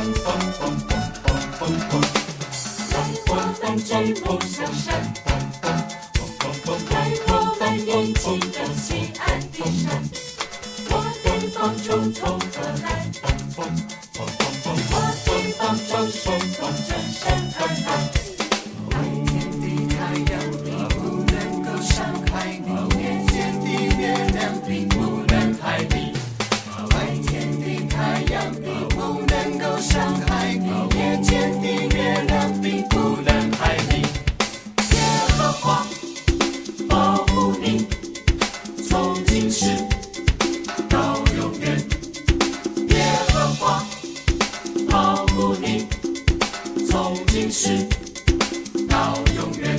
我们举目向山，在我们一起的西安的山，我的帮助从何来？我的帮助是从真神而来。白天的太阳并不能够伤害你，夜间的月亮并不能害你。白天的太阳并不能够伤害你，夜间的月亮并不能害你。耶和华保护你，从今时到永远。耶和华保护你，从今时到永远。